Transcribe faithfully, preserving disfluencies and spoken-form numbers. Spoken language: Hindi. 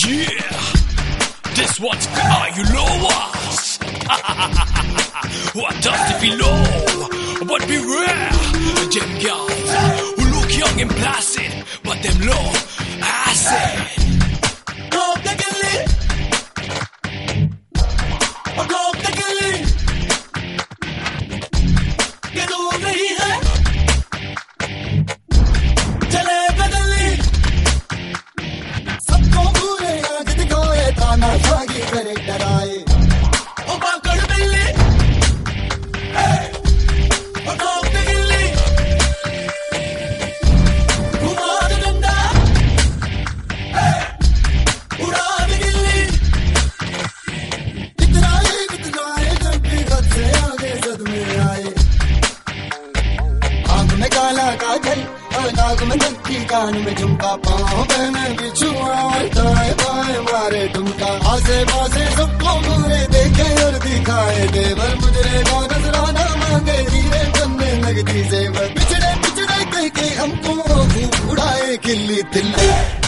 Yeah, this one's for all you lowers. What does to be low, but be rare. Them girls who look young and placid, but them low acid. Go take a lead. Go take a lead. Get over here. चले बदली सबको भूले आज दिखाए ताना शाही करे डराए ओ पकड़ बिल्ली ओ ठोक दे गिल्ली घुमा दे डंडा उड़ा दे गिल्ली इतराए इतराए जब भी हद से आगे सदमे आए आंख में काला काजल नाक में नक्की कान में झुमका पाँव में बिछुआ दाएं बाएं मारे ठुमका आसे पासे सबको घूरे देखे और दिखाए देवर मुझे का नजराना मांगे धीरे बनने लगती जेवर पिछड़े पिछड़े कह के हमको खूब उड़ाए खिल्ली तिल्ली